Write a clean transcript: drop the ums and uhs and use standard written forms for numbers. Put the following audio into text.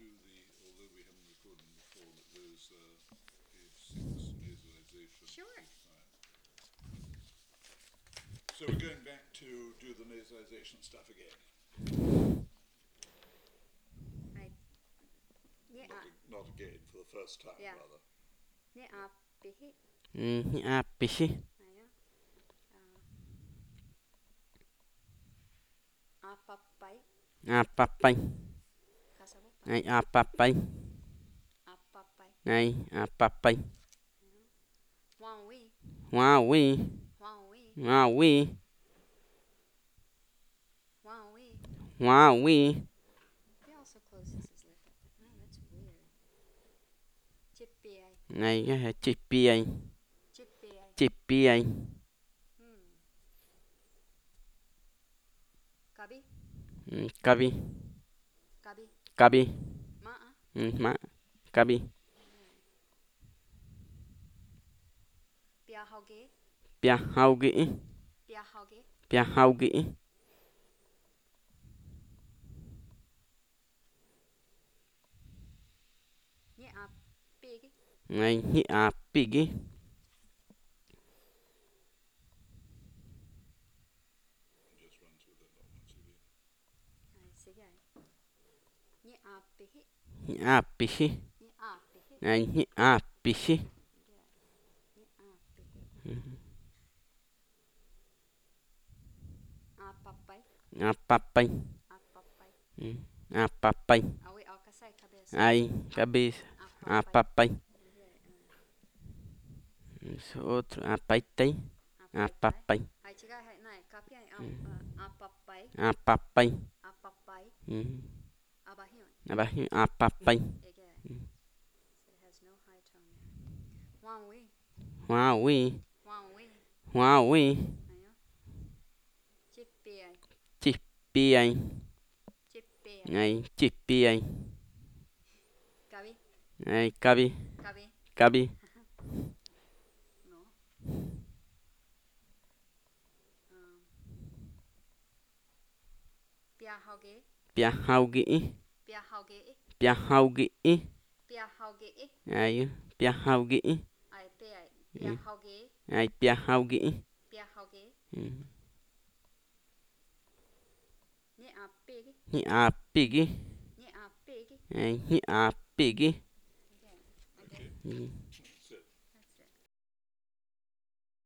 do the, although we haven't recorded them before, but those page 6 nasalization Sure. page 5. So we're going back to do the nasalization stuff again. Not again, for the first time, Yeah. rather. Apihi. Apapai. Apapai. Kasavupai. Ai apapai. Apapai. Ai apapai. Wawi. Wawi. Wawi. Wawi. Wawi. Wawi. He also closes his lip at the. Oh, that's weird. Chippy. Ai chippy. Chippy. Chippy. Kabi. Kabi. Kabi. Kabi. Ma'a. Ma. Kabi. Piahauge. Piahauge. Piahauge. Piahauge. Ni a pig. Ai hi apigi. Just run through that lot once again. Ai sige. Ni a pihi. Hi apihi. Ni a pihi. Ai hi apihi. Ni a pihi. Apapai. Apapai. Apapai. Apapai. Awi ao kasai cabeça. Ai cabeça. Apapai. Outro. Apaitai. Apapai. Ai tiga hai nai kapi ai apapai. Apapai. Apapai. Abahion. Abahi apapai. Ege. So it has no high tone there. Wawi. Wawi. Wawi. Wawi. Ayo. Chippy ai. Chippy. Chippy. Ai chippy. Kabi. Ai kabi. Kabi. Kabi. No. Piahauge. Piahauge. Piahauge. Piahauge. Piahauge. Ai piahauge. Ai pe ai. Piahauge. Ai piahauge. Piahauge. Ni a pig. Hi apigi. Ni a pig. Ai hi apigi. Okay. Okay.